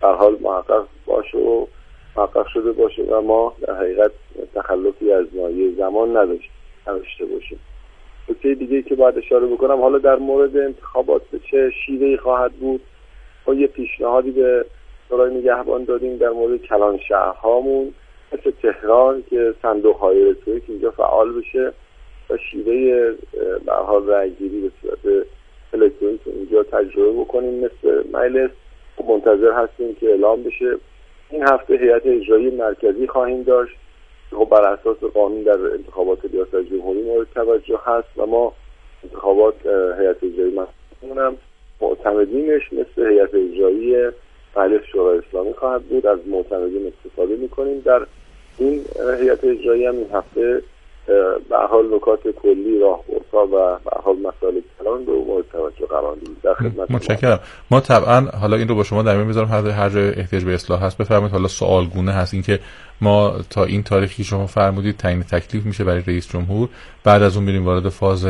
در حال محقق باشه و محقق شده باشه و ما در حقیقت تخلفی از مایه زمان نداشته باشیم. نکته دیگه که باید اشاره بکنم، حالا در مورد انتخابات به چه شیوهی خواهد بود، ما یه پیشنهادی به شورای نگهبان دادیم در مورد کلان شهرهامون مثل تهران که صندوق‌های الکترونیک اینجا فعال بشه و شیوه به هر حال رأی‌گیری به صورت الکترونیک اینجا تجربه بکنیم مثل مجلس. منتظر هستیم که اعلام بشه. این هفته هیئت اجرایی مرکزی خواهیم داشت که خب بر اساس قانون در انتخابات ریاست جمهوری مورد توجه هست و ما انتخابات هیئت اجرایی مرکزی هم معتمدینش مثل هیئت اجرایی مجلس شورای اسلامی خواهد بود. از معتمدین استفاده می‌کنیم در این هیئت اجرایی. هم این هفته به هر حال نکات کلی راهبردها و به هر حال مسائل کلان رو مورد توجه قرار دادیم. در خدمت متشکرم. ما طبعا حالا این رو با شما در میون میذارم، هر جای احتیاج به اصلاح هست بفرمایید. حالا سوالگونه هست این که ما تا این تاریخی شما فرمودید تعیین تکلیف میشه برای رئیس جمهور، بعد از اون میریم وارد فاز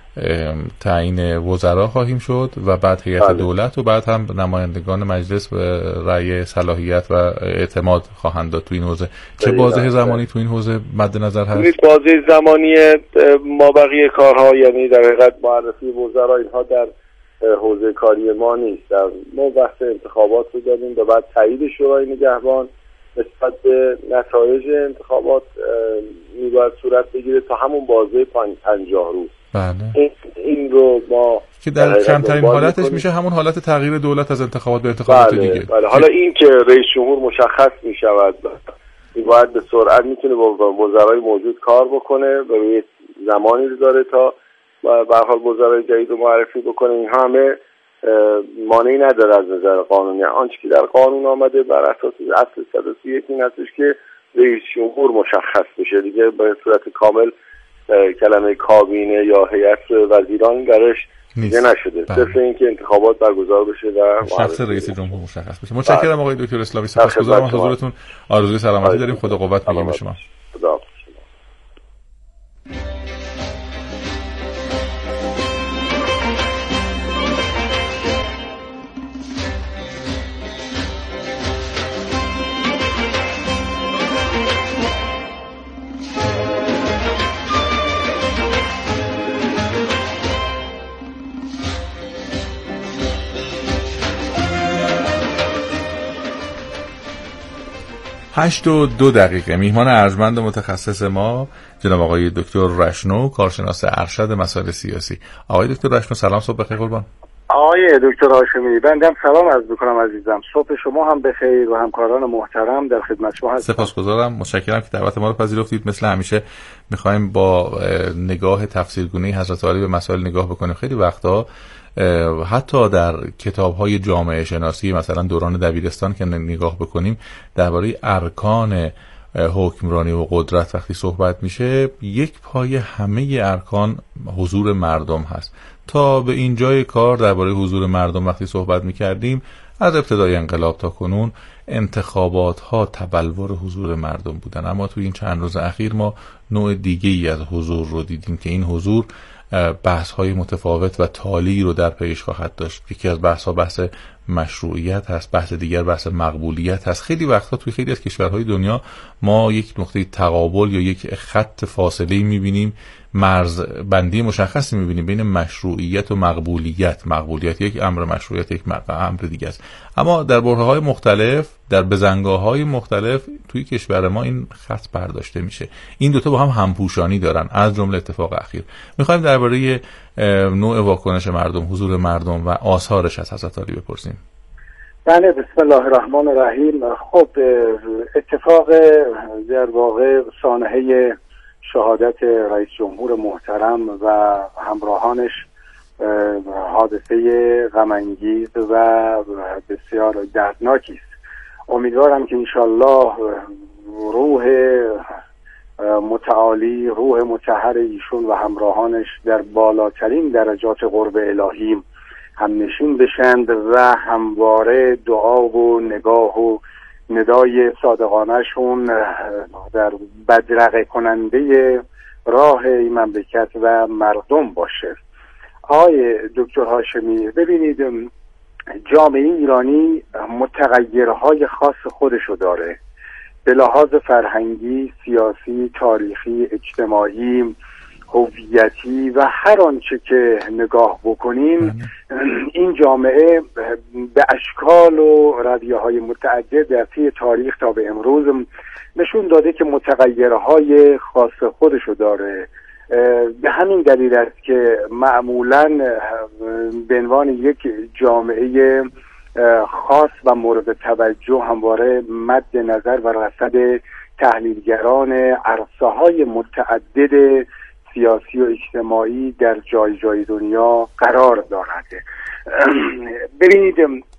تعیین وزرا خواهیم شد و بعد هیئت دولت و بعد هم نمایندگان مجلس و رأی صلاحیت و اعتماد خواهند داد تو این حوزه. چه بازه زمانی تو این حوزه مد نظر هست؟ بازه زمانی ما بقیه کارها، یعنی در حقیقت معرفی وزرا اینها در حوزه کاری ما نیست. ما بحث انتخابات رو داریم و بعد تایید شورای نگهبان نسبت به نتایج انتخابات میباید صورت بگیره تا همون بازه 50 روز. بله. این رو ما که در کمترین حالتش میشه همون حالت تغییر دولت از انتخابات به انتخابات دیگه. بله. حالا این که رئیس جمهور مشخص میشود باید به سرعت میتونه با وزرای موجود کار بکنه و یه زمانی رو داره تا به هر حال وزرای جدید رو معرفی بکنه. این همه مانعی نداره از نظر قانونی. آنچه که در قانون آمده بر اساس اصل 131 این هستش که رئیس جمهور مشخص بشه دیگه به صورت کامل. کلمه کابینه یا هیئت وزیران درش دیگه نشده. صرف این که انتخابات برگزار بشه و شخص رئیس جمهور مشخص بشه. متشکرم آقای دکتر اسلامی، سپاسگزارم از حضورتون. آرزوی سلامتی داریم. خدا قوت میگیم به شما. خدا. 8:02 میهمان ارجمند متخصص ما جناب آقای دکتر رشنو، کارشناس ارشد مسائل سیاسی. آقای دکتر رشنو سلام، صبح بخیر قربان. آقای دکتر هاشمی بنده سلام عرض می‌کنم عزیزم. صبح شما هم بخیر و همکاران محترم در خدمت شما هستم. سپاسگزارم، متشکرم که دعوت ما رو پذیرفتید. مثل همیشه می‌خوایم با نگاه تفسیرگونه حضرت عالی به مسائل نگاه بکنیم. خیلی وقتا حتی در کتاب‌های جامعه شناسی مثلا دوران دبیرستان که نگاه بکنیم درباره ارکان حکمرانی و قدرت وقتی صحبت میشه، یک پای همه ارکان حضور مردم هست. تا به اینجای کار درباره حضور مردم وقتی صحبت میکردیم، از ابتدای انقلاب تا کنون انتخابات ها تبلور حضور مردم بودن، اما توی این چند روز اخیر ما نوع دیگه‌ای از حضور رو دیدیم که این حضور بحث های متفاوت و تالی رو در پیش خواهد داشت. یکی از بحث ها بحث مشروعیت هست، بحث دیگر بحث مقبولیت هست. خیلی وقتا توی خیلی از کشورهای دنیا ما یک نقطه تقابل یا یک خط فاصله می‌بینیم، مرز بندی مشخصی می‌بینیم بین مشروعیت و مقبولیت. مقبولیت یک امر، مشروعیت یک امر دیگه است. اما در برهه‌های مختلف، در بزنگاه‌های مختلف توی کشور ما این خط برداشته میشه. این دوتا با هم همپوشانی دارن، از جمله اتفاق اخیر. می‌خوایم درباره نوع واکنش مردم، حضور مردم و آثارش از حضرت علی بپرسیم. بله، بسم الله الرحمن الرحیم. خب اتفاق در واقع سانحه شهادت رئیس جمهور محترم و همراهانش حادثه غم‌انگیز و بسیار دردناکی است. امیدوارم که انشالله روح متعالی، روح مطهر ایشون و همراهانش در بالاترین درجات قرب الهی همنشین بشند و همواره دعا و نگاه و ندای صادقانه‌شون در بدرقه کننده راه این مملکت و مردم باشه. آقای دکتر هاشمی، ببینید جامعه ایرانی متغیرهای خاص خودشو داره، به لحاظ فرهنگی، سیاسی، تاریخی، اجتماعی، هویتی و هر آنچه که نگاه بکنیم این جامعه به اشکال و رویه‌های متعدد در طی تاریخ تا به امروز نشون داده که متغیرهای خاص خودشو داره. به همین دلیل است که معمولاً به عنوان یک جامعه خاص و مورد توجه همواره مد نظر و رصد تحلیلگران عرصه‌های متعدد سیاسی و اجتماعی در جای جای دنیا قرار دارد. ببینید،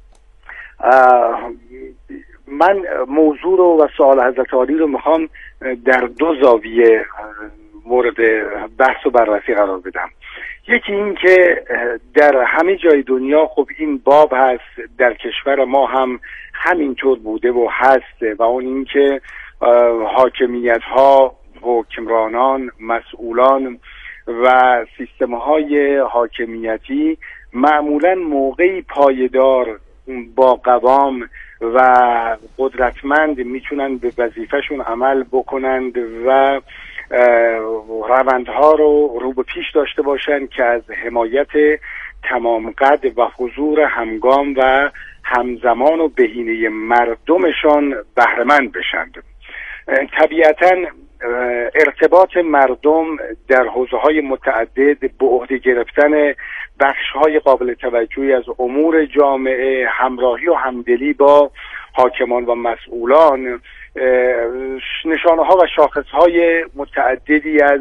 من موضوع رو و سوال حضرت عالی رو میخوام در دو زاویه مورد بحث و بررسی قرار بدم. یکی این که در همه جای دنیا خب این باب هست، در کشور ما هم همینطور بوده و هست، و اون این که حاکمیت ها، حکمرانان، مسئولان و سیستم های حاکمیتی معمولا موقعی پایدار، با قوام و قدرتمند میتونن به وظیفهشون عمل بکنند و روندها رو به پیش داشته باشند که از حمایت تمام قد و حضور همگام و همزمان و بهینه مردمشان بهره‌مند بشند. طبیعتاً ارتباط مردم در حوزه‌های متعدد به عهده گرفتن بخش‌های قابل توجهی از امور جامعه، همراهی و همدلی با حاکمان و مسئولان، نشانه‌ها و شاخص‌های متعددی از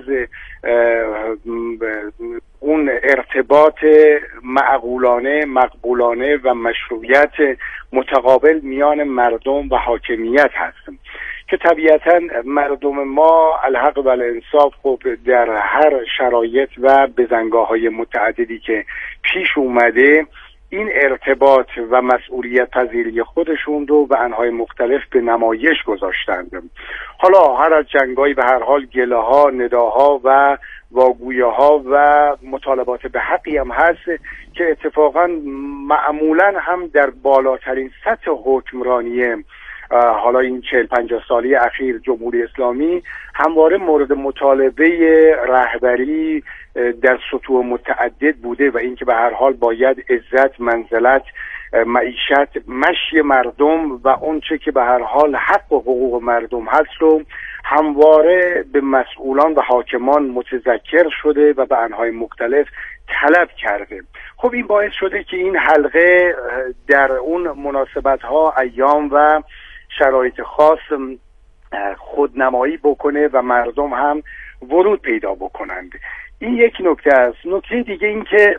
اون ارتباط معقولانه، مقبولانه و مشروعیت متقابل میان مردم و حاکمیت هست که طبیعتاً مردم ما الحق و الانصاف خب در هر شرایط و بزنگاه‌های متعددی که پیش اومده این ارتباط و مسئولیت پذیری خودشون رو به انواع مختلف به نمایش گذاشتند. حالا هر از جنگایی به هر حال گله‌ها، نداها و واگویاها و مطالبات به حقی هم هست که اتفاقاً معمولاً هم در بالاترین سطح حکمرانی حالا این 40-50 سالی اخیر جمهوری اسلامی همواره مورد مطالبه رهبری در سطوح متعدد بوده و اینکه به هر حال باید عزت، منزلت، معیشت، مشی مردم و اون چه که به هر حال حق و حقوق مردم هست رو همواره به مسئولان و حاکمان متذکر شده و به انواع مختلف طلب کرده. خب این باعث شده که این حلقه در اون مناسبت‌ها، ایام و شرایط خاص خودنمایی بکنه و مردم هم ورود پیدا بکنند. این یک نکته است. نکته دیگه این که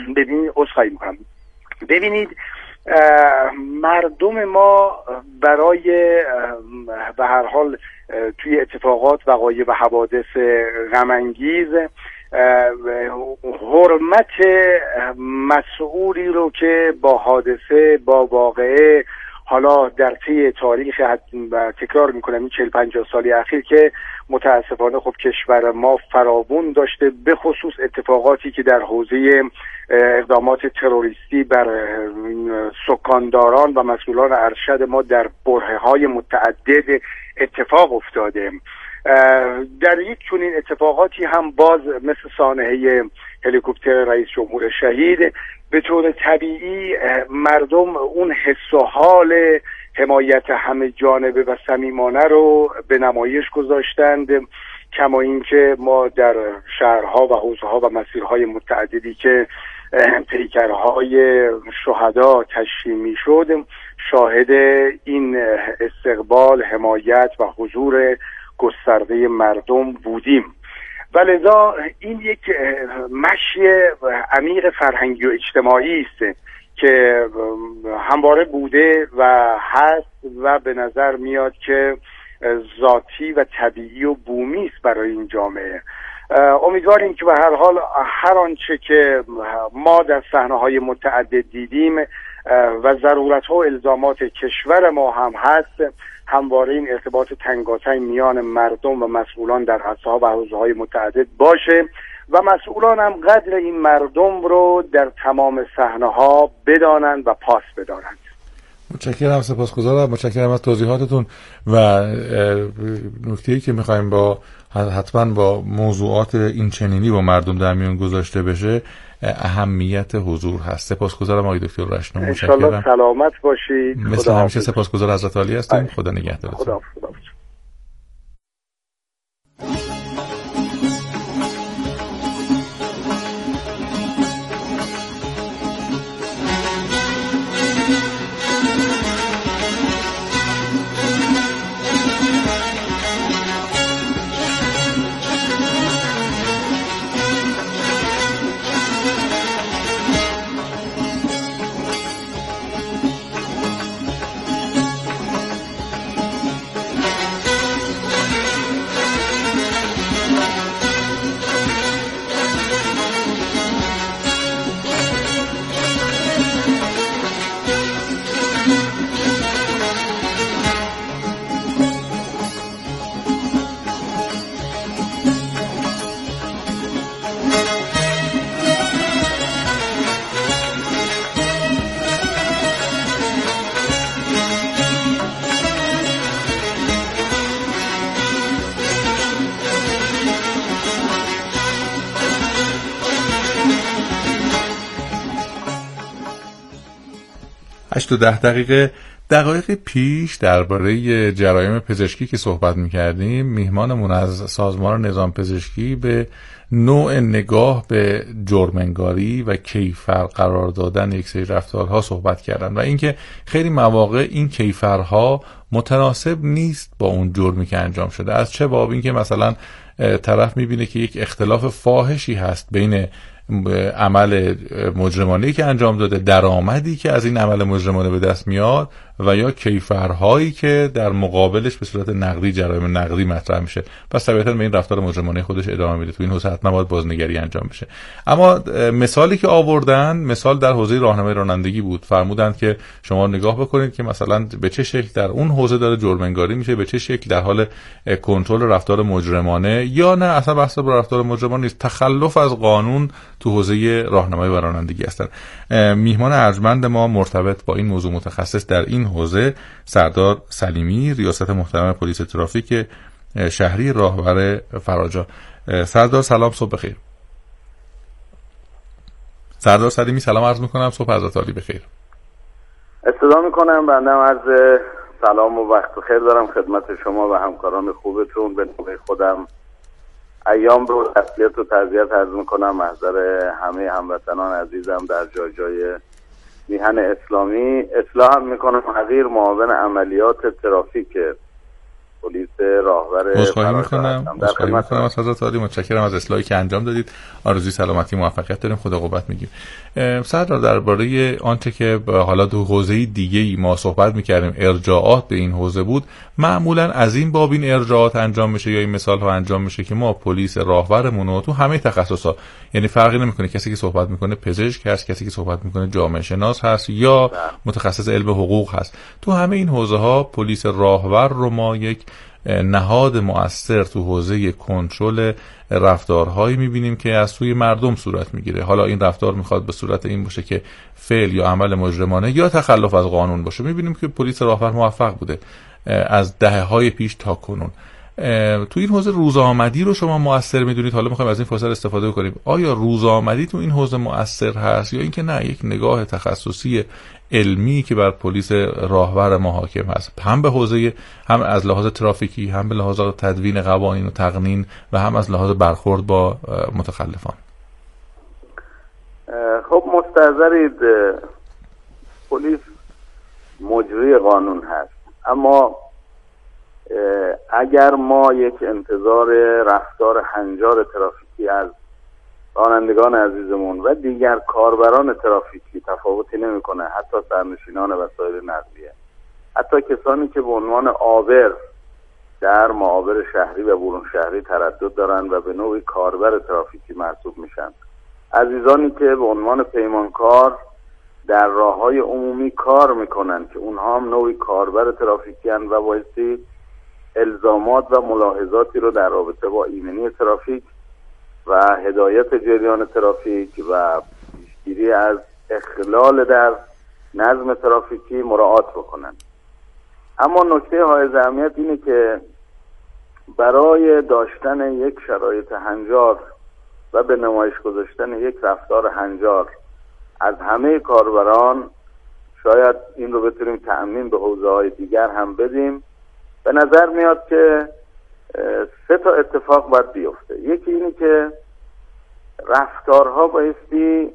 ببینید مردم ما برای به هر حال توی اتفاقات، وقایع و حوادث غم‌انگیز حرمت مسئولی رو که با حادثه، با واقعه، حالا در طی تاریخ تکرار میکنم این 40-50 سالی اخیر که متاسفانه خب کشور ما فراوون داشته، به خصوص اتفاقاتی که در حوزه اقدامات تروریستی بر سکانداران و مسئولان ارشد ما در برهه‌های متعدد اتفاق افتاده. در یک چنین اتفاقاتی هم باز مثل سانحه هلیکوپتر رئیس جمهور شهید به طور طبیعی مردم اون حس و حال حمایت همه جانبه و صمیمانه رو به نمایش گذاشتند، کما اینکه ما در شهرها و حوزه‌ها و مسیرهای متعددی که پیکرهای شهدا تشییع می‌شد شاهد این استقبال، حمایت و حضور گسترده مردم بودیم. و لذا این یک مشی عمیق فرهنگی و اجتماعی است که همواره بوده و هست و به نظر میاد که ذاتی و طبیعی و بومی است برای این جامعه. امیدواریم که به هر حال هر آنچه که ما در صحنه‌های متعدد دیدیم و ضرورت‌ها و الزامات کشور ما هم هست، همواره این ارتباط تنگاتنگ میان مردم و مسئولان در عرصه‌ها و حوزه‌های متعدد باشه و مسئولان هم قدر این مردم رو در تمام صحنه‌ها بدانند و پاس بدارند. متشکرم، سپاسگزارم، متشکرم از توضیحاتتون. و نکته‌ای که می‌خوایم با حتما با موضوعات این چنینی با مردم در میون گذاشته بشه اهمیت حضور هست. سپاسگزارم آقای دکتر رشنا، متشکرم. ان شاءالله سلامت باشید. مثل همیشه سپاسگزار حضرت عالی هستیم. خدا نگهدارتون. خدا. تو 10 دقایق پیش درباره جرایم پزشکی که صحبت می‌کردیم، میهمانمون از سازمان نظام پزشکی به نوع نگاه به جرم‌انگاری و کیفر قرار دادن یک سری رفتارها صحبت کردن و اینکه خیلی مواقع این کیفرها متناسب نیست با اون جرمی که انجام شده. از چه باب؟ اینکه مثلا طرف می‌بینه که یک اختلاف فاحشی هست بین عمل مجرمانه‌ای که انجام داده، درآمدی که از این عمل مجرمانه به دست میاد و یا کیفرهایی که در مقابلش به صورت نقدی جرایم نقدی مطرح میشه. پس طبیعتاً به این رفتار مجرمانه خودش ادامه میده. تو این حوزه حتما باید بازنگری انجام بشه. اما مثالی که آوردن مثال در حوزه راهنمایی رانندگی بود. فرمودند که شما نگاه بکنید که مثلا به چه شکل در اون حوزه داره جرم انگاری میشه، به چه شکل در حال کنترل رفتار مجرمانه یا نه اصلا بحث رفتار مجرمانه نیست، تخلف از قانون تو حوزه راهنمایی و رانندگی هستن. میهمان ارجمند ما مرتبط با این موضوع متخصص در این حوزه سردار سلیمی، ریاست محترم پلیس ترافیک شهری راهور فراجا. سردار سلام، صبح بخیر. سردار سلیمی سلام عرض میکنم، صبح حضرت عالی بخیر. استدا میکنم، بنده عرض سلام و وقت بخیر دارم خدمت شما و همکاران خوبتون. به نوبه خودم ایام رو تسلیت و تعزیت عرض میکنم محضر همه هموطنان عزیزم در جای جای میهن اسلامی. اصلاح هم میکنم حقیر معاون عملیات ترافیک پلیس راهور عذرخواهی میکنم از حضرت عالی، متشکرم از اصلاحی که انجام دادید. آرزوی سلامتی موفقیت داریم، خدا قوت میگیم. سردار درباره آنچه که حالا تو حوزه دیگه‌ای ما صحبت میکردیم ارجاعات به این حوزه بود، معمولا از این باب این ارجاعات انجام میشه یا این مثال ها انجام میشه که ما پلیس راهورمون رو تو همه تخصصا، یعنی فرقی نمیکنه کسی که صحبت میکنه پزشک هست، کسی که صحبت میکنه جامعه شناس هست یا متخصص علم حقوق هست، تو همه این حوزه ها پلیس راهور رو ما یک نهاد مؤثر تو حوزه کنترل رفتارهایی میبینیم که از سوی مردم صورت میگیره. حالا این رفتار میخواد به صورت این باشه که فعل یا عمل مجرمانه یا تخلف از قانون باشه. میبینیم که پلیس راهور موفق بوده از دهه‌های پیش تا کنون. تو این حوزه روزآمدی رو شما مؤثر میدونید؟ حالا میخوایم از این فرصت استفاده کنیم. آیا روزآمدی تو این حوزه مؤثر هست یا اینکه نه یک نگاه تخصصی علمی که بر پلیس راهور ما حاکم هست، هم به حوزه هم از لحاظ ترافیکی، هم به لحاظ تدوین قوانین و تقنین و هم از لحاظ برخورد با متخلفان؟ خب مستحضرید پلیس مجری قانون هست، اما اگر ما یک انتظار رفتار هنجار ترافیکی از رانندگان عزیزمون و دیگر کاربران ترافیکی تفاوتی نمیکنه، حتی سرنشینان وسایل نقلیه، حتی کسانی که به عنوان عابر در معابر شهری و برون شهری تردد دارن و به نوعی کاربر ترافیکی محسوب میشن، عزیزانی که به عنوان پیمانکار در راههای عمومی کار میکنن که اونها هم نوعی کاربر ترافیکی هن و بایستی الزامات و ملاحظاتی رو در رابطه با ایمنی ترافیک و هدایت جریان ترافیک و پیشگیری از اخلال در نظم ترافیکی مراعات بکنن. اما نکته حائز اهمیت اینه که برای داشتن یک شرایط هنجار و به نمایش گذاشتن یک رفتار هنجار از همه کاربران، شاید این رو بتونیم تأمین به حوزه‌های دیگر هم بدیم. به نظر میاد که 3 تا اتفاق باید بیفته. یکی اینی که رفتارها بایستی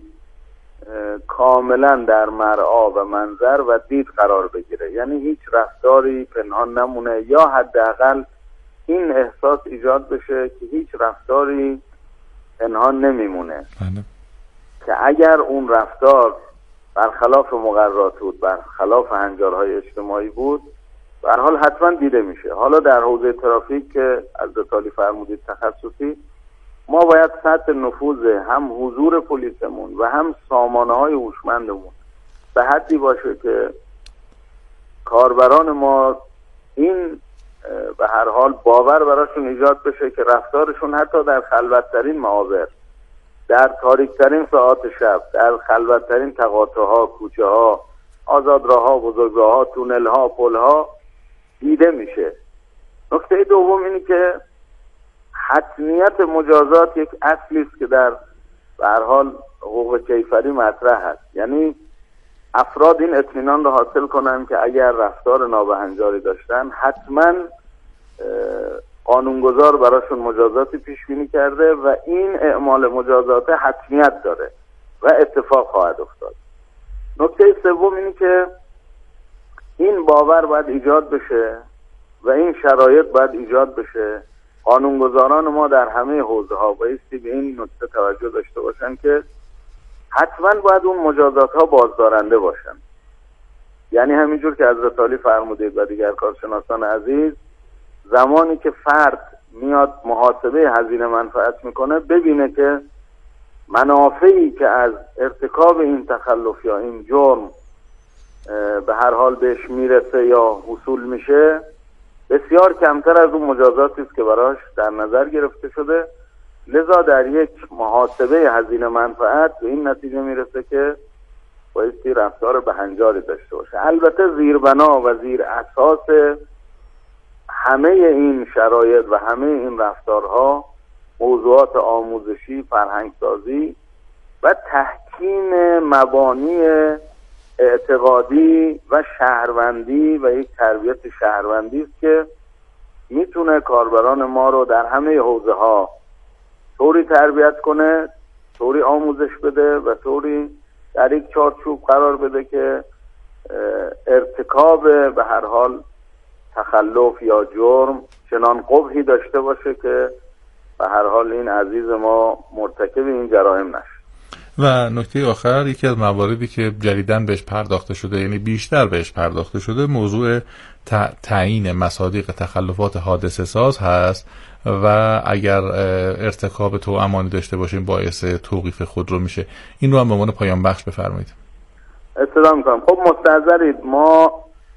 کاملا در مرعا و منظر و دید قرار بگیره، یعنی هیچ رفتاری پنهان نمونه، یا حداقل این احساس ایجاد بشه که هیچ رفتاری پنهان نمیمونه، که اگر اون رفتار برخلاف مقررات بود، برخلاف هنجارهای اجتماعی بود، به هر حال حتما دیده میشه. حالا در حوزه ترافیک که حضرت عالی فرمودید تخصصی، ما باید سطح نفوذ هم حضور پلیسمون و هم سامانه‌های هوشمندمون به حدی باشه که کاربران ما این به هر حال باور براشون ایجاد بشه که رفتارشون حتی در خلوت‌ترین معابر، در تاریک‌ترین ساعات شب، در خلوت‌ترین تقاطع‌ها، کوچه‌ها، آزادراه‌ها، بزرگراه‌ها، تونل‌ها، پل‌ها دیده میشه. نکته دوم اینه که حتمیت مجازات یک اصلی است که در به هر حال حقوق کیفری مطرح هست. یعنی افراد این اطمینان رو حاصل کنن که اگر رفتار نابهنجاری داشتن حتما قانونگذار براشون مجازاتی پیش بینی کرده و این اعمال مجازات حتمیت داره و اتفاق خواهد افتاد. نکته سوم اینه که این باور باید ایجاد بشه و این شرایط باید ایجاد بشه. قانونگذاران ما در همه حوزه ها بایستی به این نکته توجه داشته باشن که حتما باید اون مجازات ها بازدارنده باشن. یعنی همینجور که حضرت عالی فرمودید و دیگر کارشناسان عزیز، زمانی که فرد میاد محاسبه هزینه منفعت میکنه، ببینه که منافعی که از ارتکاب این تخلف یا این جرم به هر حال بهش میرسه یا حصول میشه بسیار کمتر از اون مجازاتی است که براش در نظر گرفته شده. لذا در یک محاسبه هزینه منفعت به این نتیجه میرسه که بایستی رفتار بهنجاری داشته باشه. البته زیربنا و زیر اساس همه این شرایط و همه این رفتارها موضوعات آموزشی، فرهنگسازی و تحکیم مبانی اعتقادی و شهروندی و یک تربیت شهروندی است که میتونه کاربران ما رو در همه حوزه ها طوری تربیت کنه، طوری آموزش بده و طوری در یک چارچوب قرار بده که ارتکاب به هر حال تخلف یا جرم چنان قبحی داشته باشه که به هر حال این عزیز ما مرتکب این جرایم نشه. و نکته آخر، یکی از مواردی که جدیداً بهش پرداخته شده، یعنی بیشتر بهش پرداخته شده، موضوع تعیین مصادیق تخلفات حادثه ساز هست و اگر ارتکاب توأمانی داشته باشیم باعث توقیف خودرو میشه. این رو هم به عنوان پایان بخش بفرمایید. اطلاع میکنم. خب مستحضرید ما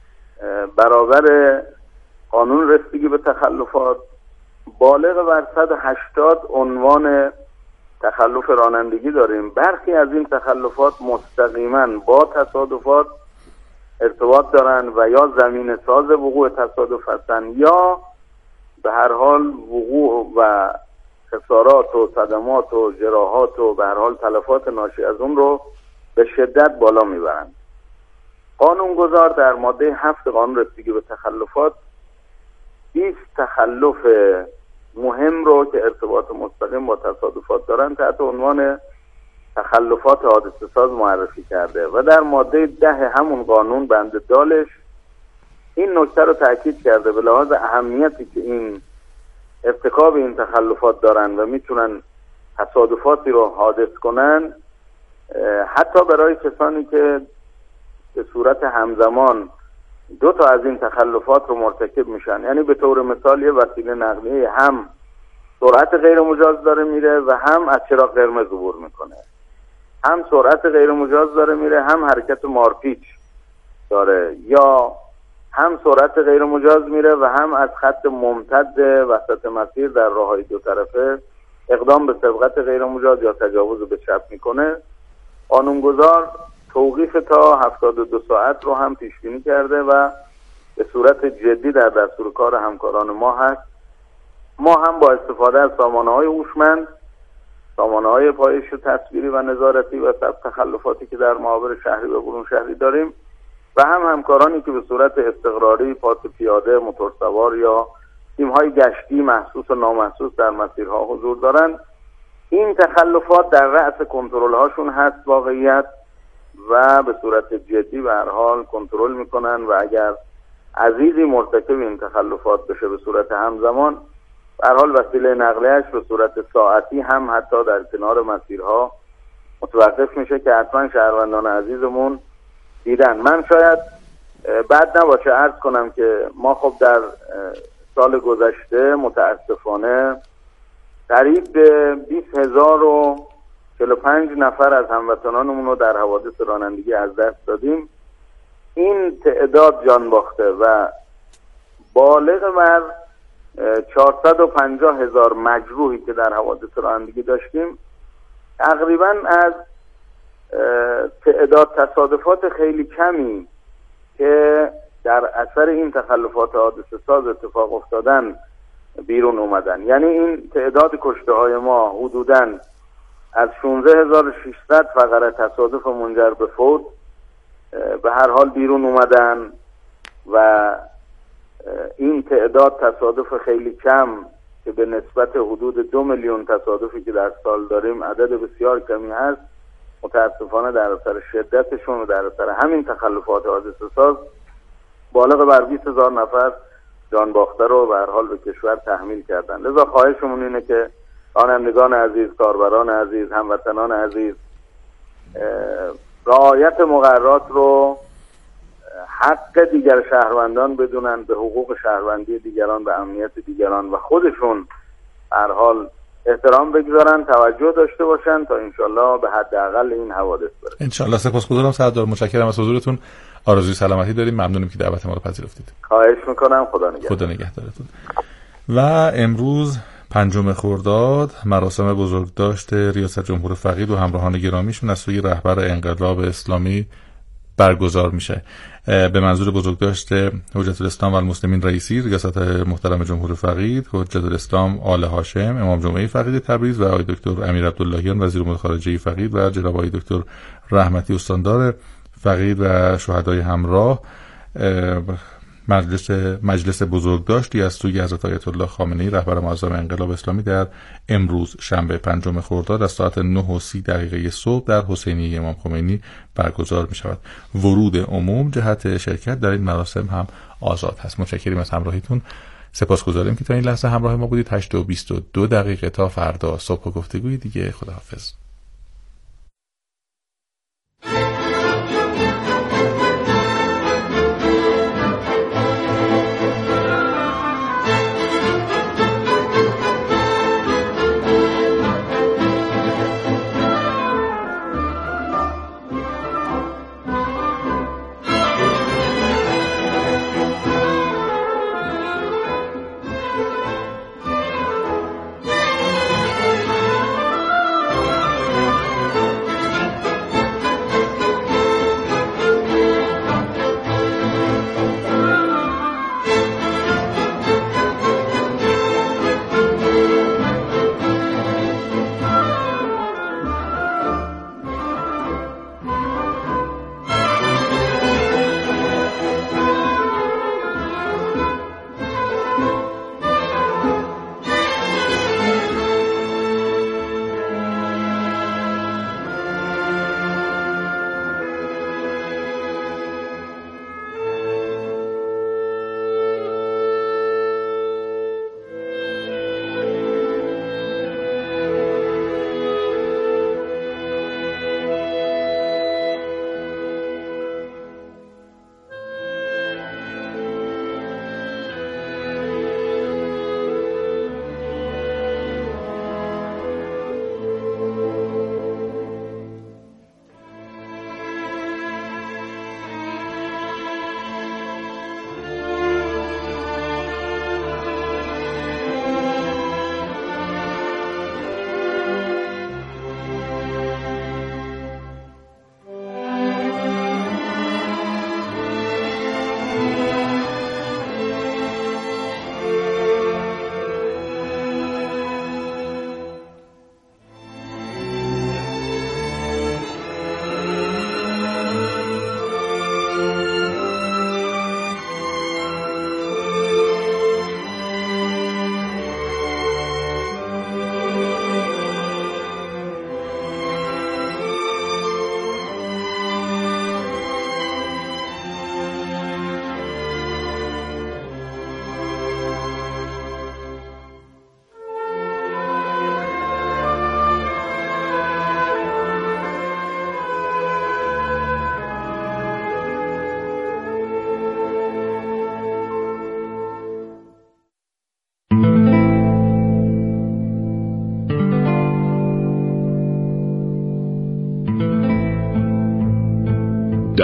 برابر قانون رسیدگی به تخلفات بالغ بر 180 عنوان تخلف رانندگی داریم. برخی از این تخلفات مستقیما با تصادفات ارتباط دارن و یا زمین ساز وقوع تصادف هستن یا به هر حال وقوع و خسارات و صدمات و جراحات و به هر حال تلفات ناشی از اون رو به شدت بالا میبرن. قانونگذار در ماده 7 قانون رسیدگی به تخلفات 20 تخلف مهم رو که ارتباط مستقیم با تصادفات دارن تحت عنوان تخلفات حادثه ساز معرفی کرده و در ماده 10 همون قانون بند دالش این نکته رو تاکید کرده به لحاظ اهمیتی که این ارتکاب این تخلفات دارن و میتونن تصادفاتی رو حادث کنن، حتی برای کسانی که به صورت همزمان 2 تا از این تخلفات رو مرتکب میشن. یعنی به طور مثال یه وسیله نقلیه هم سرعت غیر مجاز داره میره و هم از چراغ قرمز عبور میکنه، هم سرعت غیر مجاز داره میره هم حرکت مارپیچ داره، یا هم سرعت غیر مجاز میره و هم از خط ممتد وسط مسیر در راههای 2 طرفه اقدام به سبقت غیر مجاز یا تجاوز به چپ میکنه، قانونگذار توقیف تا 72 ساعت رو هم پیش بینی کرده و به صورت جدی در دستور کار همکاران ما هست. ما هم با استفاده از سامانه‌های هوشمند، سامانه‌های پایش تصویری و نظارتی و ثبت تخلفاتی که در محاور شهری و برون شهری داریم و همکارانی که به صورت استقراری، پاس پیاده، موتورسوار یا تیم‌های گشتی محسوس و نامحسوس در مسیرها حضور دارند، این تخلفات در رأس کنترل‌هاشون هست واقعیت و به صورت جدی به هر حال کنترل میکنن و اگر عزیزی مرتکب این تخلفات بشه به صورت همزمان، به هر حال وسیله نقلیه‌اش به صورت ساعتی هم حتی در کنار مسیرها متوقف میشه که حتما شهروندان عزیزمون دیدن. من شاید بد نباشه عرض کنم که ما خب در سال گذشته متاسفانه قریب به 20,045 نفر از هموطنانمون رو در حوادث رانندگی از دست دادیم. این تعداد جان باخته و بالغ بر 450,000 مجروحی که در حوادث رانندگی داشتیم، تقریبا از تعداد تصادفات خیلی کمی که در اثر این تخلفات حادثه ساز اتفاق افتادن بیرون اومدن. یعنی این تعداد کشته های ما حدوداً از 16,600 فقره تصادف منجر به فوت به هر حال بیرون اومدن و این تعداد تصادف خیلی کم که به نسبت حدود 2 میلیون تصادفی که در سال داریم عدد بسیار کمی هست، متاسفانه در اثر شدتشون و در اثر همین تخلفات حادثه ساز بالغ بر 20,000 نفر جان باخته رو به هر حال به کشور تحمیل کردن. لذا خواهشمون اینه که رانندگان عزیز، کاربران عزیز، هموطنان عزیز رعایت مقررات رو حق دیگر شهروندان بدونن، به حقوق شهروندی دیگران، به امنیت دیگران و خودشون هر حال احترام بگذارن، توجه داشته باشن تا انشالله به حداقل این حوادث برسه. انشالله. سپاسگزارم سردار، متشکرم از حضورتون. آرزوی سلامتی داریم. ممنونیم که دعوت ما رو پذیرفتید. خواهش میکنم. خدا نگهدارتون. و امروز 5 خرداد مراسم بزرگداشت ریاست جمهور فقید و همراهان گرامیشون از سوی رهبر انقلاب اسلامی برگزار میشه. به منظور بزرگداشت حجت الاسلام و المسلمین رئیسی ریاست محترم جمهور فقید، حجت الاسلام آل هاشم امام جمعه فقید تبریز و آقای دکتر امیر عبداللهیان وزیر امور خارجه فقید و جناب آقای دکتر رحمتی استاندار فقید و شهدای همراه، مجلس بزرگداشتی از سوی حضرت آیت الله خامنه‌ای رهبر معظم انقلاب اسلامی در امروز شنبه 5 خرداد از ساعت 9:30 صبح در حسینیه امام خمینی برگزار می شود. ورود عموم جهت شرکت در این مراسم هم آزاد هست. متشکریم از همراهیتون. سپاسگزاریم که تا این لحظه همراه ما بودید. 8:22 تا فردا صبح گفتگوی دیگه. خداحافظ.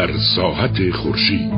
در ساحت خورشید.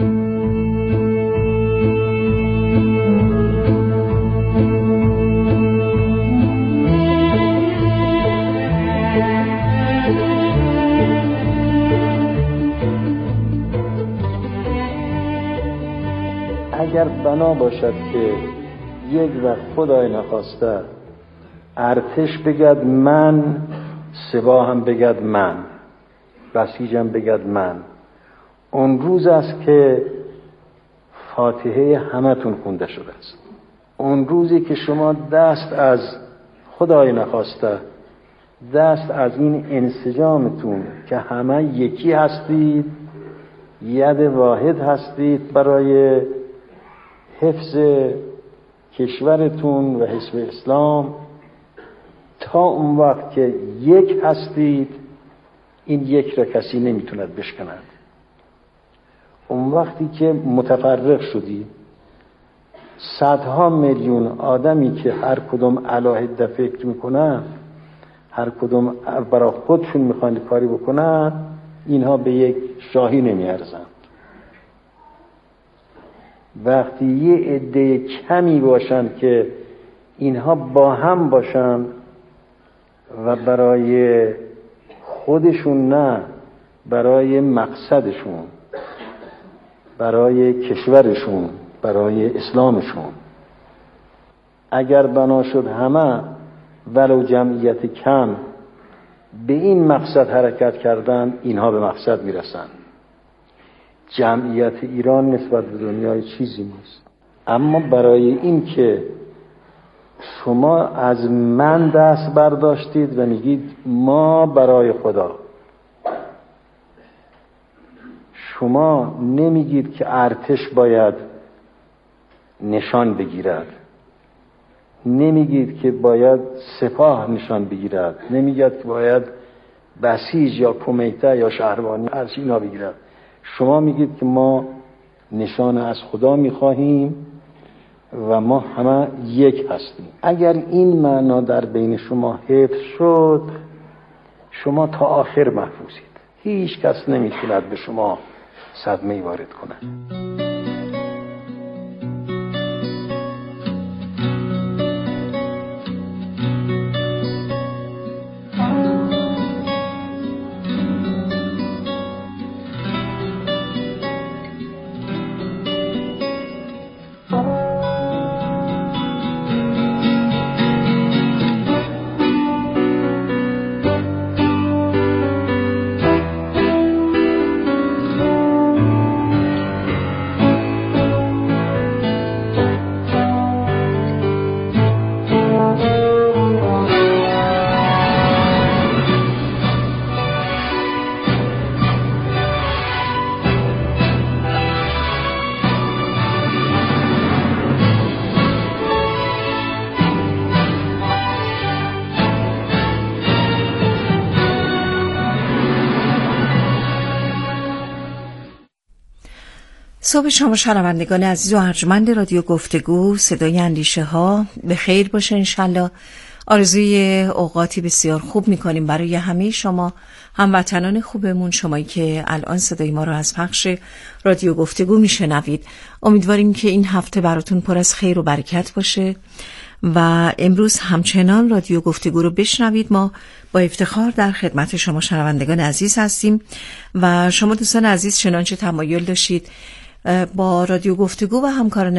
اگر بنا باشد که یک وقت خدای نخواسته ارتش بگد من، سپاه هم بگد من، بسیجم بگد من، اون روز است که فاتحه همتون خونده شده است. اون روزی که شما دست از خدای نخواسته، دست از این انسجامتون که همه یکی هستید، ید واحد هستید برای حفظ کشورتون و حزب اسلام، تا اون وقت که یک هستید این یک را کسی نمیتوند بشکند. اون وقتی که متفرق شدید، صدها میلیون آدمی که هر کدوم علاهده فکر میکنن، هر کدوم برای خودشون میخوان کاری بکنن، اینها به یک شاهی نمیارزن. وقتی یه عده کمی باشن که اینها با هم باشن و برای خودشون نه، برای مقصدشون، برای کشورشون، برای اسلامشون، اگر بنا شد همه ولو جمعیت کم به این مقصد حرکت کردن، اینها به مقصد میرسن. جمعیت ایران نسبت به دنیای چیزی نیست، اما برای این که شما از من دست برداشتید و میگید ما برای خدا، شما نمیگید که ارتش باید نشان بگیرد، نمیگید که باید سپاه نشان بگیرد، نمیگید که باید بسیج یا کمیته یا شهربانی هرچی اینا بگیرد. شما میگید که ما نشان از خدا میخواهیم و ما همه یک هستیم. اگر این معنا در بین شما حفظ شد، شما تا آخر محفوظید. هیچ کس نمیتواند به شما صدمه وارد کند. صبح شما شنوندگان عزیز و ارجمند رادیو گفتگو صدای اندیشه ها به خیر باشه انشالله. آرزوی اوقاتی بسیار خوب میکنیم برای همه شما هموطنان خوبمون، شمایی که الان صدای ما رو از پخش رادیو گفتگو میشنوید. امیدواریم که این هفته براتون پر از خیر و برکت باشه و امروز همچنان رادیو گفتگو رو بشنوید. ما با افتخار در خدمت شما شنوندگان عزیز هستیم و شما دوستان عزیز چنانچه تمایل داشتید با رادیو گفتگو و همکاران